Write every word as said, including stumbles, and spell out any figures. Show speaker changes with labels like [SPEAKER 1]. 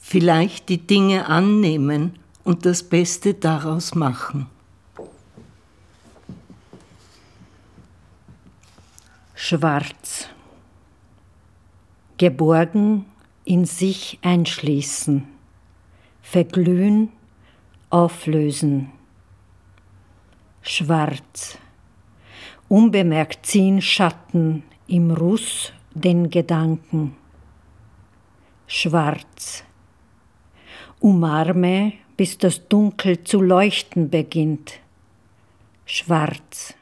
[SPEAKER 1] Vielleicht die Dinge annehmen und das Beste daraus machen.
[SPEAKER 2] Schwarz. Geborgen in sich einschließen, verglühen, auflösen. Schwarz. Unbemerkt ziehen Schatten im Ruß den Gedanken. Schwarz. Umarme, bis das Dunkel zu leuchten beginnt. Schwarz.